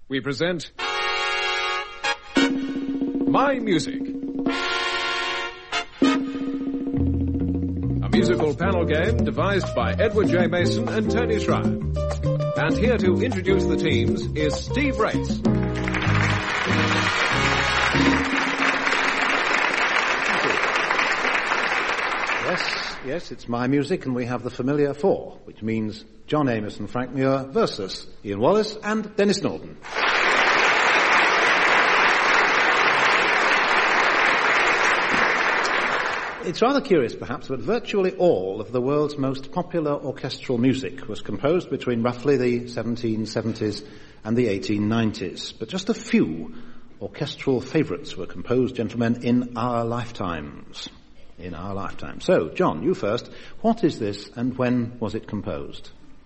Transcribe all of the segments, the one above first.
we present My Music. A musical panel game devised by Edward J. Mason and Tony Schreier. And here to introduce the teams is Steve Race. Yes, it's My Music, and we have the familiar four, which means John Amos and Frank Muir versus Ian Wallace and Dennis Norden. It's rather curious, perhaps, but virtually all of the world's most popular orchestral music was composed between roughly the 1770s and the 1890s. But just a few orchestral favourites were composed, gentlemen, in our lifetimes. In our lifetime. So, John, you first. What is this and when was it composed?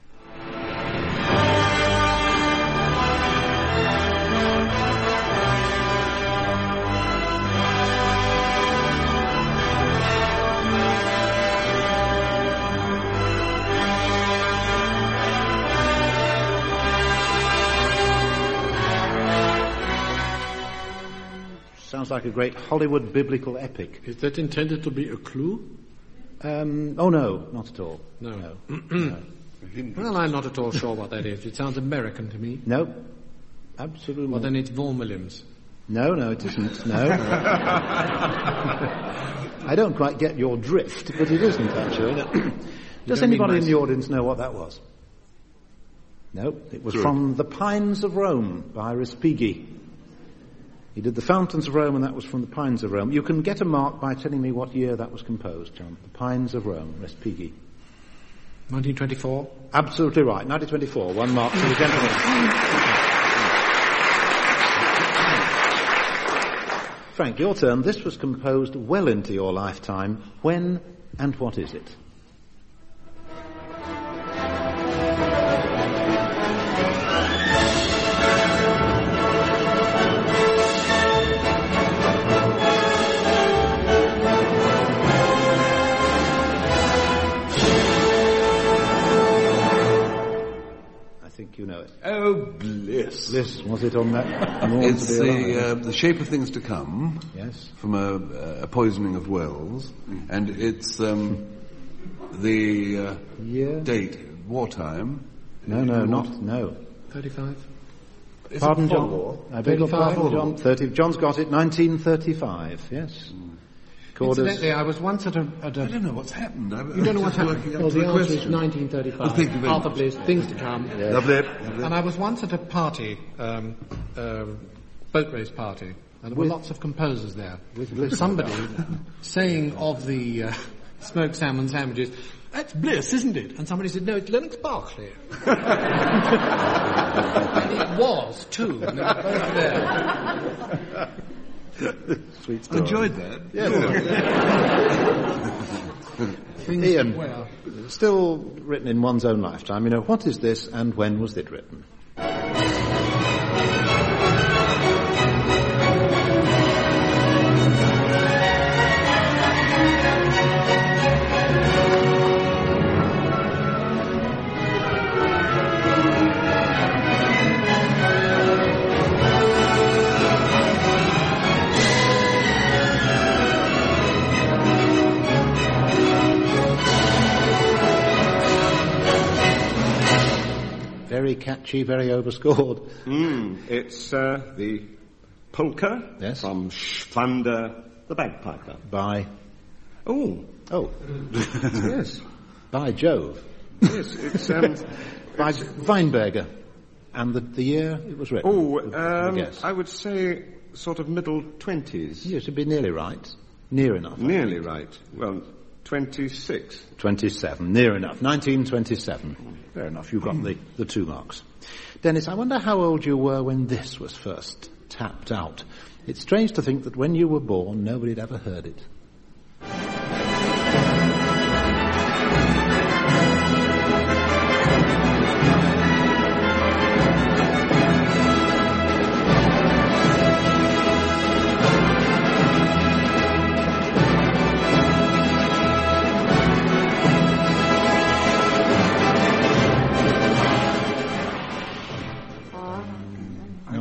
Sounds like a great Hollywood biblical epic. Is that intended to be a clue? Oh, no, not at all. No. No. Well, I'm not at all sure what that is. It sounds American to me. No, absolutely Well, not. then it's Vaughan Williams. No, it isn't. No. I don't quite get your drift, but it isn't, actually. Does anybody in the audience know what that was? No, it was from The Pines of Rome by Respighi. He did The Fountains of Rome, and that was from The Pines of Rome. You can get a mark by telling me what year that was composed, John. The Pines of Rome, Respighi. 1924? Absolutely right, 1924. One mark for the gentleman. Frank, your turn. This was composed well into your lifetime. When and what is it? You know it. Oh, Bliss. Bliss, was it on that? It's the Shape of Things to Come. Yes. From a Poisoning of Wells. And it's the year? Date, wartime. No. 35? Pardon, John. I beg your pardon, John. 30. John's got it. 1935, yes. Incidentally, I was once at a... I don't know what's happened. You don't know what's happened? Well, the answer is 1935. Oh, thank you very Arthur much. Bliss, Things to Come. Yeah. Lovely. And I was once at a party, boat race party, and there were lots of composers there. With somebody saying of the smoked salmon sandwiches, "That's Bliss, isn't it?" And somebody said, "No, it's Lennox Berkeley." And it was, too. And they were both there. Sweet story. Enjoyed that. Yes. Ian, still written in one's own lifetime. You know, what is this and when was it written? Very catchy, very overscored. It's the polka from Schwander the Bagpiper. By? Oh. Yes. By Jove. Yes, it's... by Weinberger. And the year it was written? I would say sort of middle 20s. You should be nearly right. Near enough. Nearly right. Well, 26. 27, near enough. 1927. Fair enough, you got the 2 marks. Dennis, I wonder how old you were when this was first tapped out. It's strange to think that when you were born, nobody had ever heard it.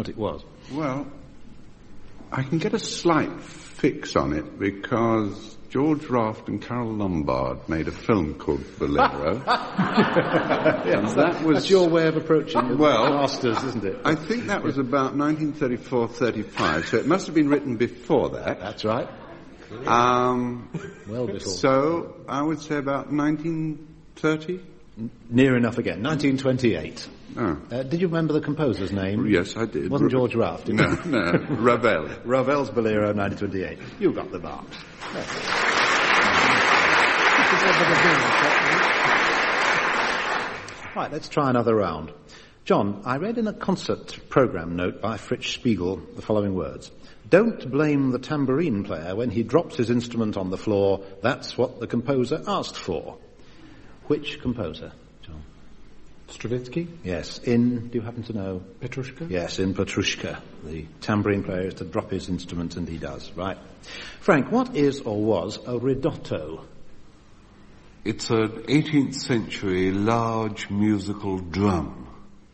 what it was. Well, I can get a slight fix on it because George Raft and Carol Lombard made a film called Bolero. Yes, that's your way of approaching the masters, isn't it? I think that was about 1934-35, so it must have been written before that. That's right. Well before. So I would say about 1930. Near enough again. 1928. Oh. Did you remember the composer's name? Yes, I did. Wasn't George Raft? No, Ravel. Ravel's Bolero, 1928. You got the marks. Right, let's try another round. John, I read in a concert programme note by Fritz Spiegel the following words. Don't blame the tambourine player when he drops his instrument on the floor. That's what the composer asked for. Which composer, John? Stravinsky? Yes. Do you happen to know? Petrushka? Yes, in Petrushka. The tambourine player is to drop his instrument, and he does. Right. Frank, what is or was a ridotto? It's an 18th century large musical drum.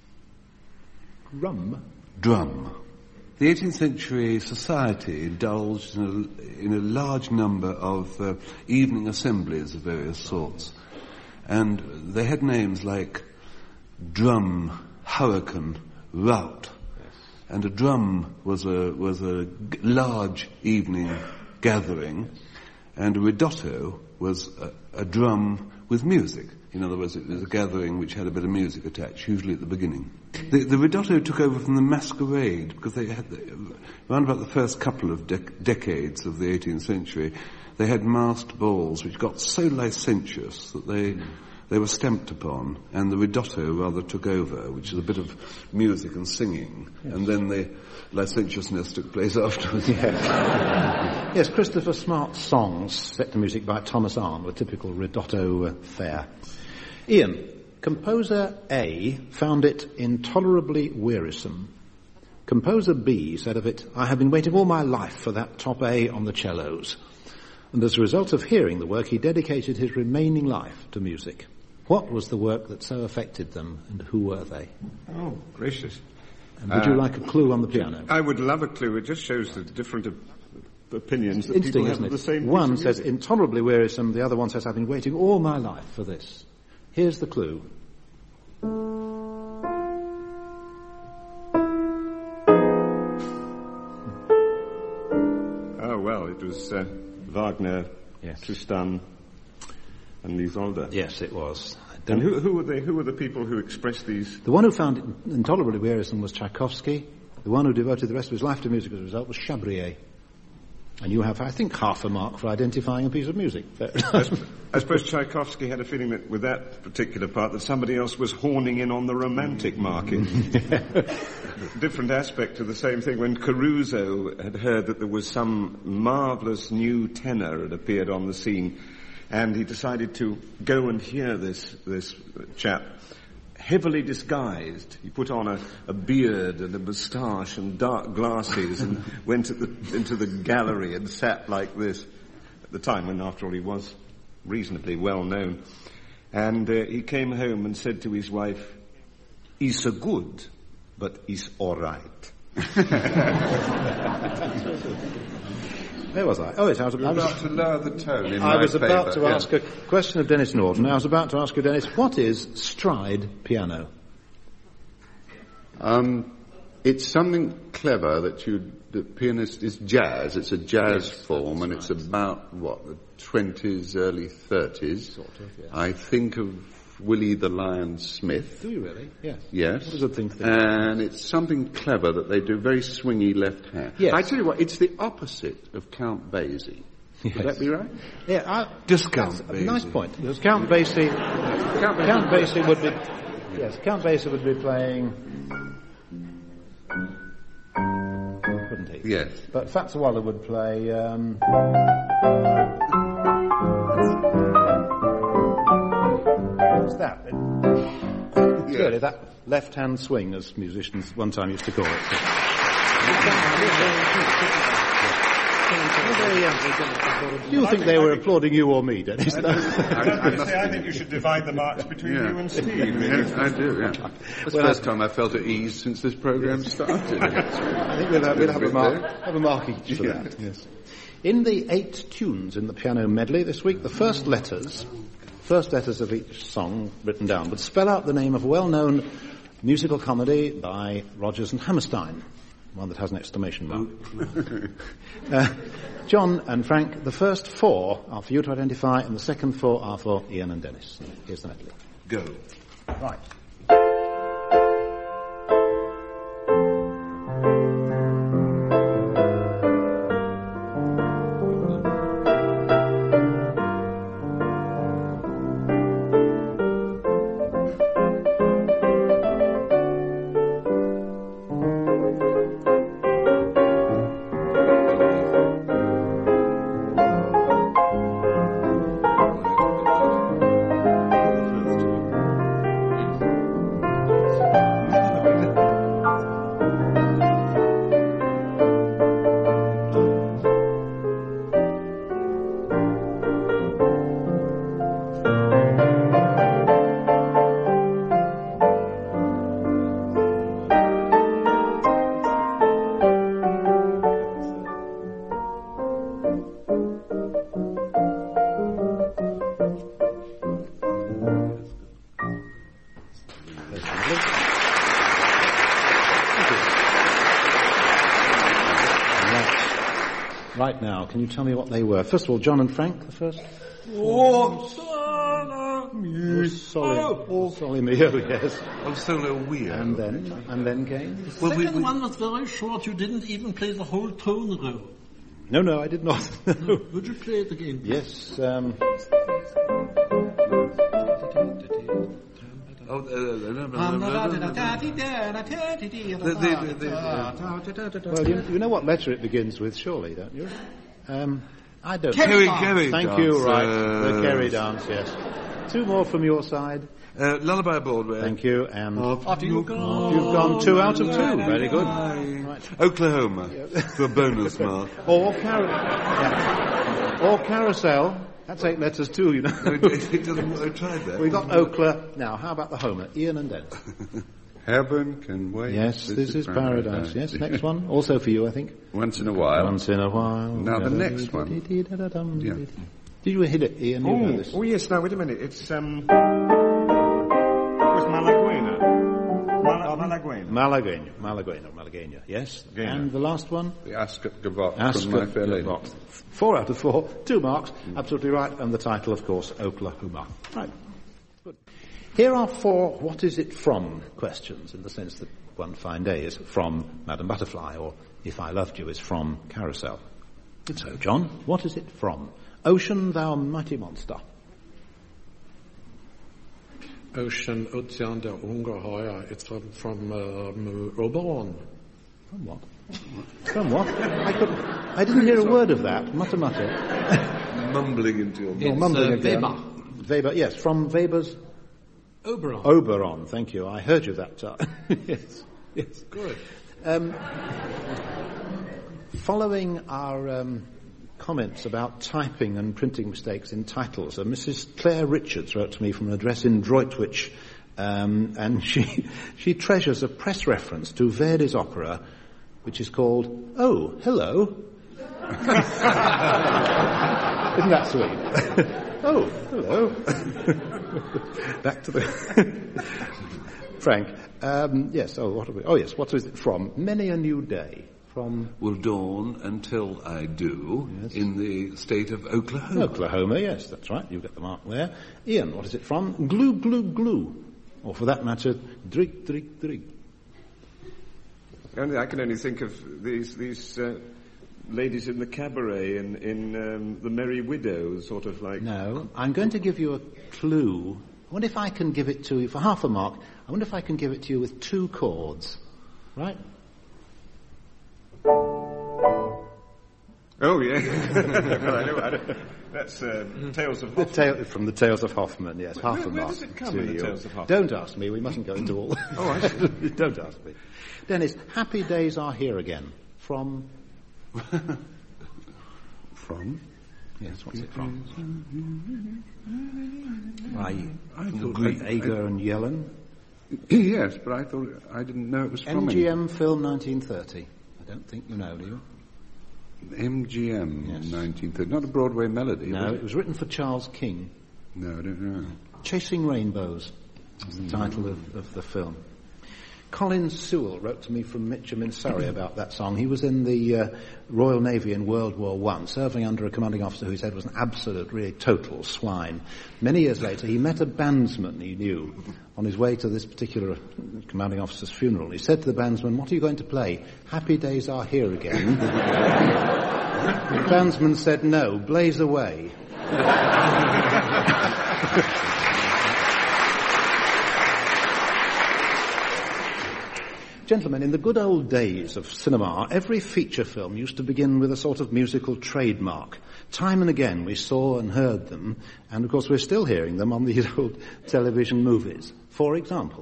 Drum. The 18th century society indulged in a large number of evening assemblies of various sorts. And they had names like drum, hurricane, rout. And a drum was a large evening gathering, and a ridotto was a drum with music. In other words, it was a gathering which had a bit of music attached, usually at the beginning. The ridotto took over from the masquerade, because they had, around about the first couple of decades of the 18th century, they had masked balls which got so licentious that they were stamped upon, and the ridotto rather took over, which is a bit of music and singing, and then the licentiousness took place afterwards. Yes, Christopher Smart's songs set to music by Thomas Arne were typical ridotto fare. Ian, composer A found it intolerably wearisome. Composer B said of it, I have been waiting all my life for that top A on the cellos. And as a result of hearing the work, he dedicated his remaining life to music. What was the work that so affected them, and who were they? Oh, gracious. And would you like a clue on the piano? I would love a clue. It just shows the different opinions that Interesting, people have isn't of it? the same One piece of says music. intolerably wearisome, the other one says I've been waiting all my life for this. Here's the clue. Oh, well, it was Wagner, Yes. Tristan, and Isolde. Yes, it was. And who were they? Who were the people who expressed these? The one who found it intolerably wearisome was Tchaikovsky. The one who devoted the rest of his life to music as a result was Chabrier. And you have, I think, half a mark for identifying a piece of music. I suppose Tchaikovsky had a feeling that with that particular part that somebody else was horning in on the romantic market. Different aspect to the same thing. When Caruso had heard that there was some marvellous new tenor had appeared on the scene, and he decided to go and hear this chap, heavily disguised. He put on a beard and a moustache and dark glasses and went into the gallery and sat like this at the time when, after all, he was reasonably well known. And he came home and said to his wife, "He's so good, but he's all right." Where was I? Oh, yes, I was You're about to lower the tone in I my was about favour, to ask a question of Dennis Norton. I was about to ask you, Dennis, what is stride piano? It's something clever the pianist is jazz. It's a jazz form, and it's about, the 20s, early 30s. Sort of, yes. I think of Willie the Lion Smith. Do you really? Yes. Yes. What a good thing to think. And it's something clever that they do, very swingy left hand. Yes. I tell you what, it's the opposite of Count Basie. Yes. Would that be right? Yeah, Discount that's a nice Basie. point. Because Count Basie would be, yes, Count Basie would be playing, wouldn't he? Yes. But Fazawala would play, what's that? Really, that left-hand swing, as musicians one time used to call it. Do you think they were applauding you or me, Dennis? I think you should divide the marks between you and Steve. Yes, I do, yeah. That's the first time I felt at ease since this programme started. I think we'll have a mark each for that. Yes. In the 8 tunes in the piano medley this week, the first letters of each song written down would spell out the name of a well-known musical comedy by Rodgers and Hammerstein, one that has an exclamation mark. John and Frank, the first 4 are for you to identify, and the second 4 are for Ian and Dennis. Here's the medley. Go. Right. Right now, can you tell me what they were? First of all, John and Frank, the first. Soli mio, yes. Oh, solo weird. And then came. The second one was very short. You didn't even play the whole tone row. No, I did not. No. Would you play it again? Yes. Well, you know what letter it begins with, surely, don't you? I don't. Kerry Thank dance. you. Right, the Kerry dance. Yes. 2 more from your side. Lullaby Broadway. Thank you. And You've gone 2 out of 2. Very good. Right. Oklahoma for a bonus mark. Or Carousel. That's 8 letters too, you know. It doesn't. I tried that. We got Okla. Now, how about the Homer? Ian and Dennis. Heaven can wait. Yes, this is paradise. Yes, next one. Also for you, I think. Once in a while. Once in a while. Now the next one. Yeah. Did you hit it, Ian? You know this. Oh, yes, now, wait a minute. It's, Malaguena. Malaguena, yes. Gainer. And the last one? The Ascot Gavotte from My Fair Lady. 4 out of 4. 2 marks. Absolutely right. And the title, of course, Oklahoma. Right. Good. Here are 4 what is it from questions, in the sense that one fine day is from Madame Butterfly, or If I Loved You is from Carousel. So, John, what is it from? Ocean, thou mighty monster. Ocean der Ungeheuer. It's from Oberon. From what? From what? I didn't hear a word of that. Mutter. Mumbling into your You're mumbling again. Weber, yes, from Weber's... Oberon, thank you. I heard you that time. Yes. Good. Following our comments about typing and printing mistakes in titles, Mrs. Claire Richards wrote to me from an address in Droitwich, and she treasures a press reference to Verdi's opera, which is called Oh, Hello. Isn't that sweet? Oh, hello. Back to the Frank. Yes. Oh, what are we? Oh, yes. What is it from? Many a New Day. From will dawn until I do, yes. In the state of Oklahoma. Oklahoma, yes, that's right. You get the mark there. Ian, what is it from? Glue, glue, glue. Or for that matter, drig, drig, drig. I can only think of these ladies in the cabaret in The Merry Widow, sort of like... No, I'm going to give you a clue. I wonder if I can give it to you, for half a mark, I wonder if I can give it to you with 2 chords. Right? Oh, yeah. That's Tales of Hoffmann. From the Tales of Hoffmann, yes. Half a mark. Where does it come in the Tales of Hoffmann? Don't ask me. We mustn't go into all... Oh, I see. Don't ask me. Dennis, Happy Days Are Here Again. From... From? Yes, what's it from? I thought Agar and Yellen. Yes, but I didn't know it was from MGM film 1930. I don't think you know, do you? MGM, Yes. 1930. Not a Broadway melody. No, it was written for Charles King. No, I don't know. Chasing Rainbows is the title of the film. Colin Sewell wrote to me from Mitcham in Surrey about that song. He was in the Royal Navy in World War I, serving under a commanding officer who he said was an absolute, really total swine. Many years later, he met a bandsman he knew on his way to this particular commanding officer's funeral. He said to the bandsman, "What are you going to play? Happy Days Are Here Again?" The bandsman said, "No, Blaze Away." Gentlemen, in the good old days of cinema, every feature film used to begin with a sort of musical trademark. Time and again we saw and heard them, and of course we're still hearing them on these old television movies. For example...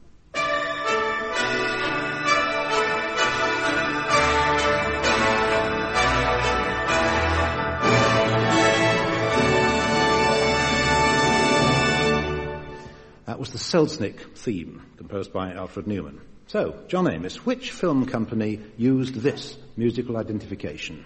That was the Selznick theme, composed by Alfred Newman. So, John Amos, which film company used this musical identification?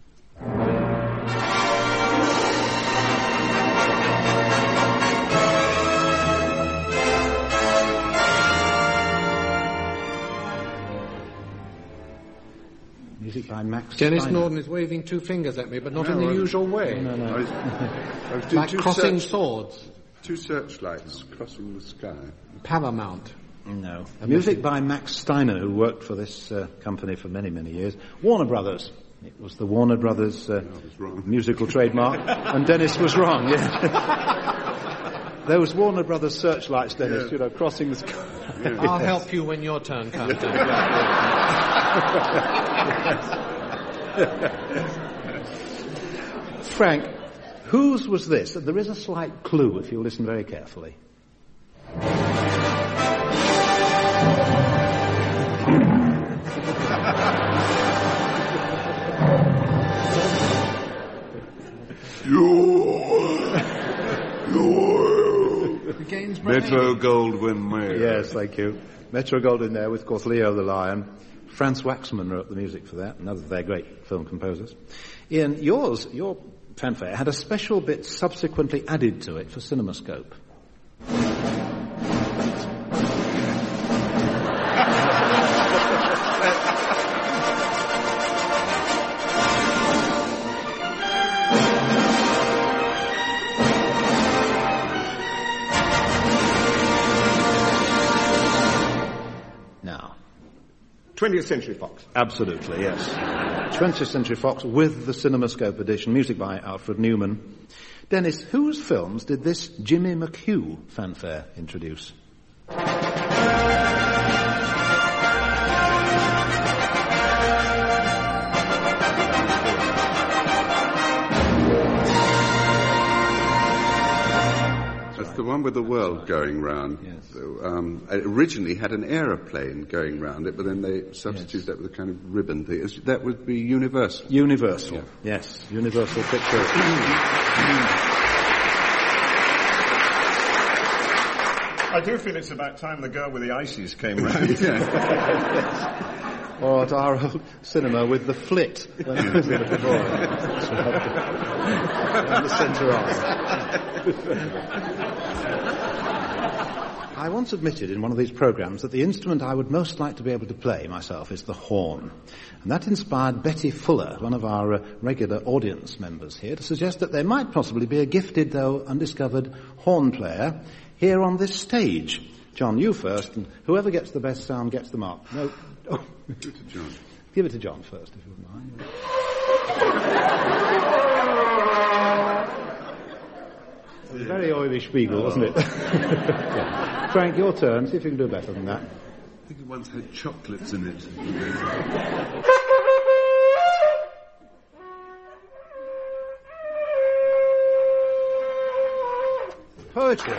Music by Max Dennis Steiner. Norden is waving two fingers at me, but not in the usual way. No. I was doing Like crossing swords. two searchlights crossing the sky. Paramount. No. Music by Max Steiner, who worked for this company for many, many years. Warner Brothers. It was the Warner Brothers musical trademark, and Dennis was wrong, yes. Those Warner Brothers searchlights, Dennis, crossing the sky. Yeah. I'll help you when your turn comes. Frank, whose was this? There is a slight clue if you listen very carefully. Metro-Goldwyn-Mayer. Yes, thank you. Metro-Goldwyn-Mayer with, of course, Leo the Lion. Franz Waxman wrote the music for that, another of their great film composers. Ian, your fanfare had a special bit subsequently added to it for CinemaScope. Now, 20th Century Fox. Absolutely, yes. 20th Century Fox with the CinemaScope edition, music by Alfred Newman. Dennis, whose films did this Jimmy McHugh fanfare introduce? That's the one with the world going round. Yes. So, it originally had an aeroplane going round it, but then they substituted that with a kind of ribbon thing. That would be Universal. Universal, yes. Universal Pictures. I do feel it's about time the girl with the ices came round. Or at our old cinema with the flit. When I was in it before. And the centre arm. I once admitted in one of these programmes that the instrument I would most like to be able to play myself is the horn. And that inspired Betty Fuller, one of our regular audience members here, to suggest that there might possibly be a gifted, though undiscovered, horn player here on this stage. John, you first, and whoever gets the best sound gets the mark. No. Oh. Give it to John. Give it to John first, if you wouldn't mind. It was a very oily Spiegel, wasn't it? Yeah. Frank, your turn. See if you can do better than that. I think it once had chocolates in it. Poetry.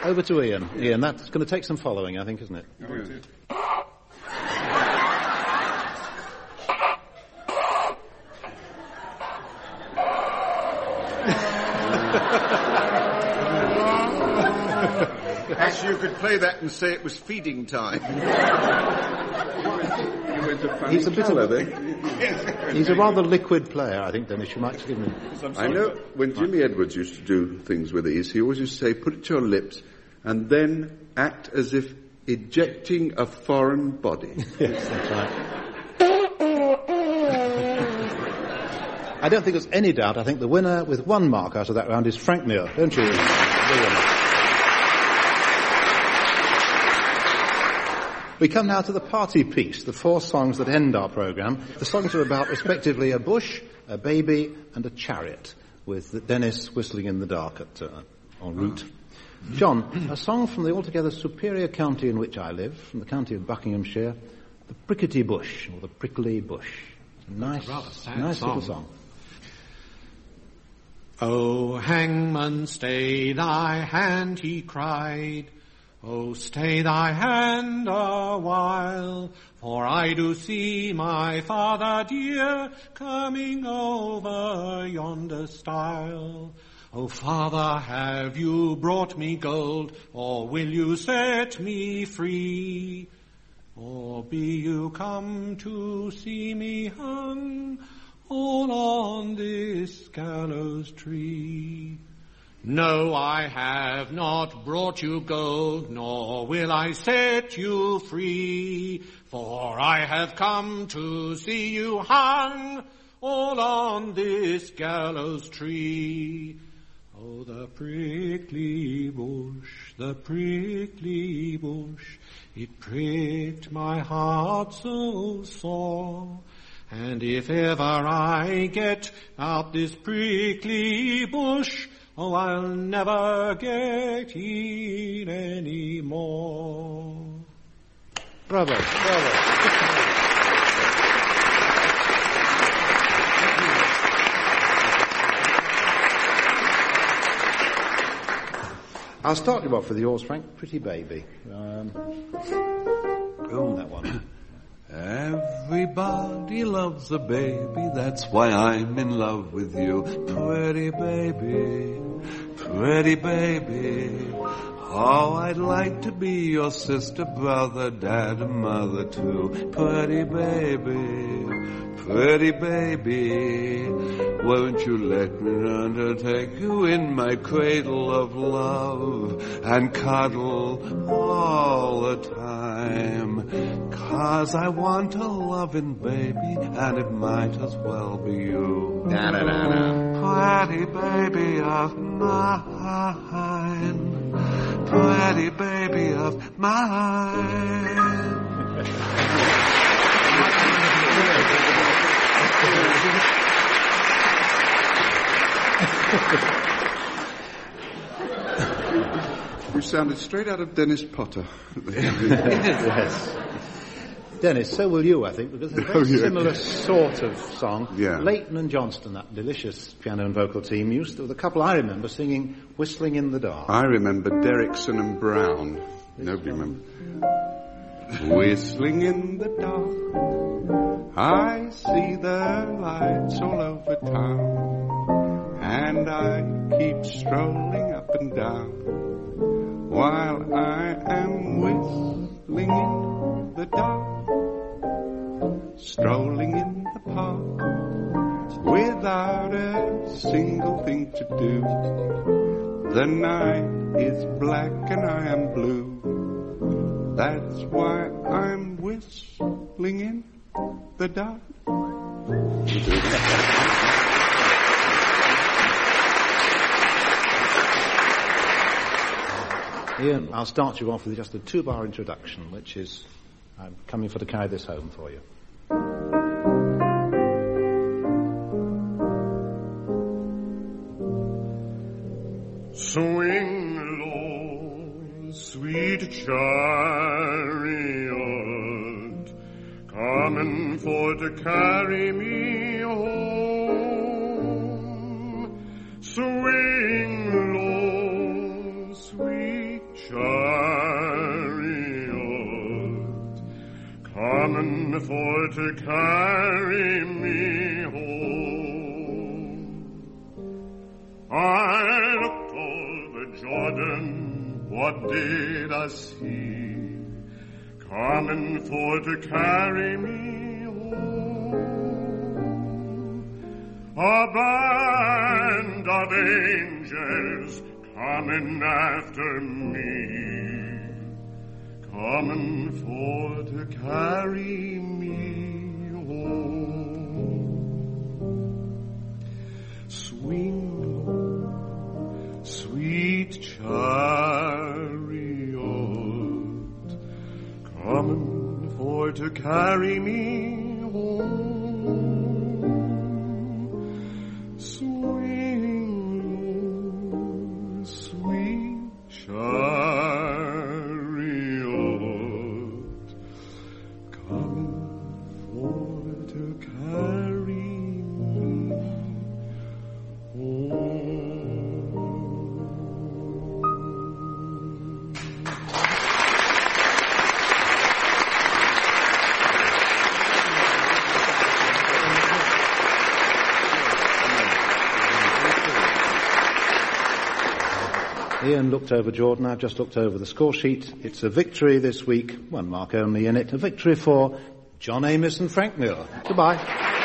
Over to Ian. Ian, that's going to take some following, I think, isn't it? Oh, it is. Actually, you could play that and say it was feeding time. He's a bit of a... He's a rather liquid player, I think, Dennis. You might give him... I know when Jimmy Edwards used to do things with these, he always used to say, put it to your lips and then act as if ejecting a foreign body. Yes, that's right. I don't think there's any doubt. I think the winner with 1 mark out of that round is Frank Muir, don't you? We come now to the party piece, the 4 songs that end our programme. The songs are about, respectively, a bush, a baby, and a chariot, with Dennis whistling in the dark en route. John, a song from the altogether superior county in which I live, from the county of Buckinghamshire, the Prickety Bush, or the Prickly Bush. It's a nice little song. "Oh, hangman, stay thy hand," he cried. "Oh, stay thy hand a while, for I do see my father dear coming over yonder stile. Oh, father, have you brought me gold, or will you set me free? Or be you come to see me hung all on this gallows tree?" "No, I have not brought you gold, nor will I set you free, for I have come to see you hung all on this gallows tree. Oh, the prickly bush, it pricked my heart so sore. And if ever I get out this prickly bush, oh, I'll never get in any more." Bravo, bravo. I'll start you off with yours, Frank. Pretty Baby. That one. Everybody loves a baby, that's why I'm in love with you. Pretty baby, pretty baby. Oh, I'd like to be your sister, brother, dad, and mother too. Pretty baby, pretty baby. Won't you let me learn to take you in my cradle of love and cuddle all the time? 'Cause I want a loving baby, and it might as well be you. Pretty baby of mine, pretty baby of mine. You sounded straight out of Dennis Potter. Yes. Dennis, so will you, I think, because it's a very similar sort of song. Yeah. Leighton and Johnston, that delicious piano and vocal team, used to, the couple I remember singing Whistling in the Dark. I remember Derrickson and Brown. Nobody remembers. Whistling in the dark, I see the lights all over town, and I keep strolling up and down while I am whistling in the dark, strolling in the park without a single thing to do. The night is black and I am blue. That's why I'm whistling in the dark. Ian, I'll start you off with just a 2-bar introduction, which is, I'm coming for to carry this home for you. Swing low, sweet chariot, coming for to carry me home. Swing low, sweet chariot, coming for to carry me home. I looked over Jordan, what did I see? Coming for to carry me home. A band of angels coming after me, coming for to carry me home. Swing low, sweet chariot, coming for to carry me home. Swing low, sweet chariot, coming for to carry me home. Ian looked over Jordan, I've just looked over the score sheet. It's a victory this week, 1 mark only in it, a victory for John Amos and Frank Muir. Goodbye.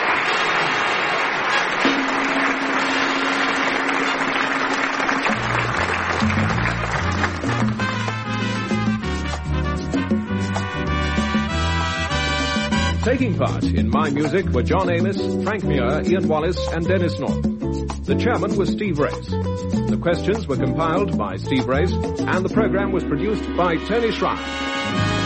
Taking part in My Music were John Amos, Frank Muir, Ian Wallace and Dennis Norton. The chairman was Steve Race. The questions were compiled by Steve Race and the program was produced by Tony Schreier.